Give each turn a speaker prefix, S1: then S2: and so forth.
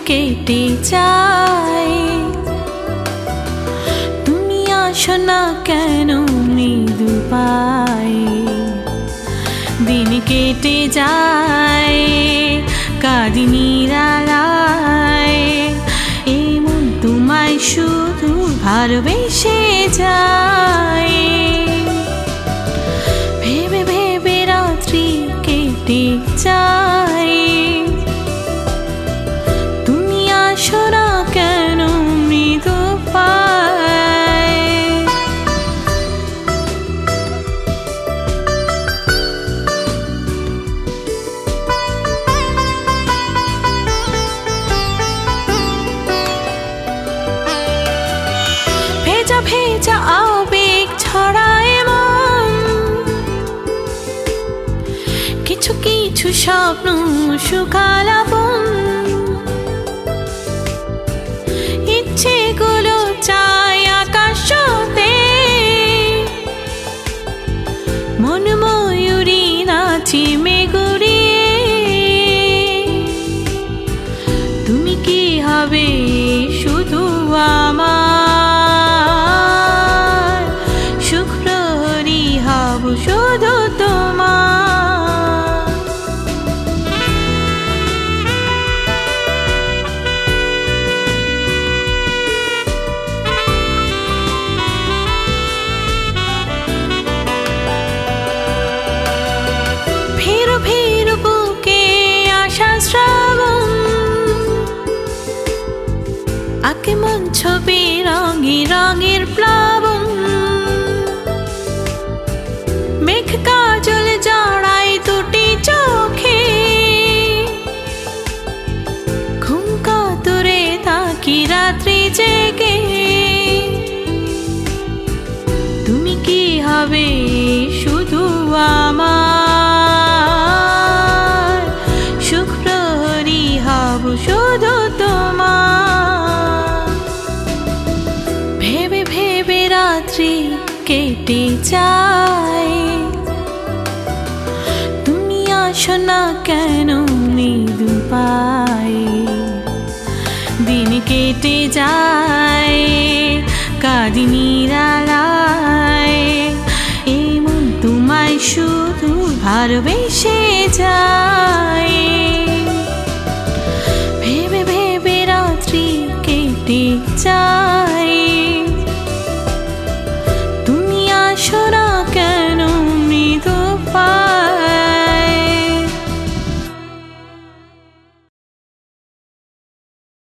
S1: কেটে যায়। তুমি আসো না কেন মৃদু পায়ে, দিন কেটে যায় কাঁদি নিরালায়। এই মন তোমায় শুধু ভালোবেসে যায়। ভেবে ভেবে রাত্রি কেটে যায়। তুমি আসো না কেন মৃদু পায়ে। ভেজা ভেজা আবেগ ছড়ায় মন, কিছু কিছু স্বপ্ন শুকালাপন। ইচ্ছেগুলো চাই আকাশ ছুঁতে, মন ময়ূরী নাচি মেঘুরিয়ে। তুমি কি হবে শুধু আমার, সুখ প্রহরী হব শুধু তোমার। ফিরো ফিরো বুকে আশা শ্রাবণ, আঁকে মন ছবি রঙে রঙের প্লাবন। মেঘ কাজল জড়াই দুটি চোখে, ঘুম কাতুরে থাকি রাত্রি জেগে। তুমি কি হবে শুধু আমার, সুখ প্রহরী হব শুধু তোমার। ভেবে ভেবে রাত্রি কেটে যায়। তুমি আসো না কেন মৃদু পায়ে, দিন কেটে যায় কাঁদি নিরালায়। এই মন তোমায় শুধু ভালোবেসে যায়। ভেবে ভেবে রাত্রি কেটে যায়।